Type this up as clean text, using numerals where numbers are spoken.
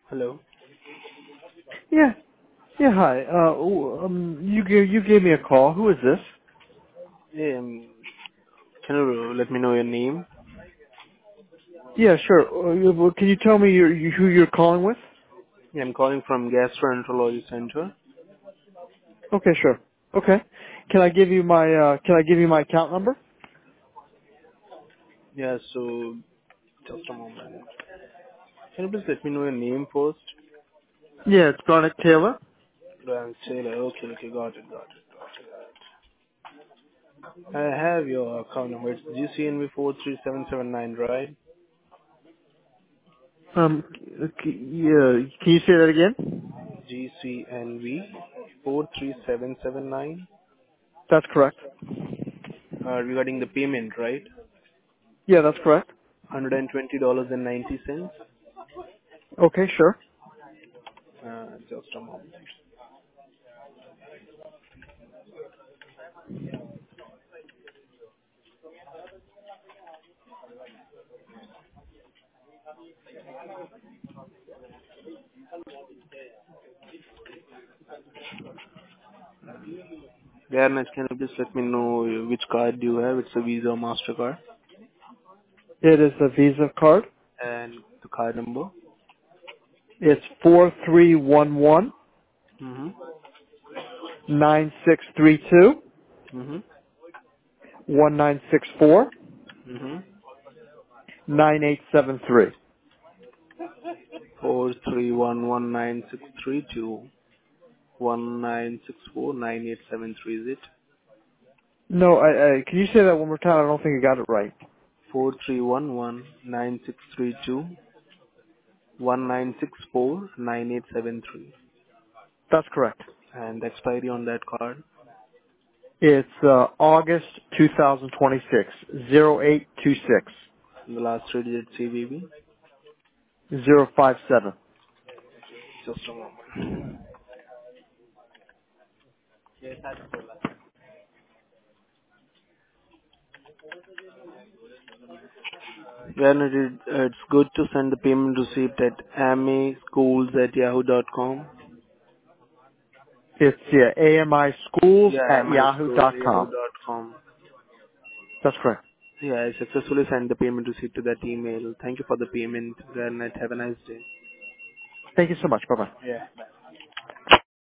Hello. Yeah. Yeah, hi. You gave me a call. Who is this? Hey, can you let me know your name? Yeah, sure. Can you tell me who you're calling with? Yeah, I'm calling from Gastroenterology Center. Okay, sure. Okay. Can I give you my account number? Yeah, so just a moment. Can you please let me know your name first? Yeah, it's Garnet Taylor. Brian Taylor. Okay, okay, got it. I have your account number. It's GCNV 43779, right? Yeah, can you say that again? GCNV 43779. That's correct. Regarding the payment, right? Yeah, that's correct. $120.90. Okay, sure. Just a moment. Garnet, can you please let me know which card do you have? It's a Visa or MasterCard. It is a Visa card. And the card number. It's 4311 Mm-hmm. 9632 Mm-hmm. 1964 Mm-hmm. 9873. 431196321964987 is it? No, can you say that one more time? I don't think I got it right. 431196321964987 That's correct. and the expiry on that card It's August 2026, 0826 and the last three digits CVV. 057. Just a moment. Then it's good to send the payment receipt at amaschools@yahoo.com. It's AMI schools Yeah, at yahoo.com. amaschools@yahoo.com. That's correct. Yeah, I successfully sent the payment receipt to that email. Thank you for the payment, Garnet. Have a nice day. Thank you so much. Bye-bye. Yeah, bye.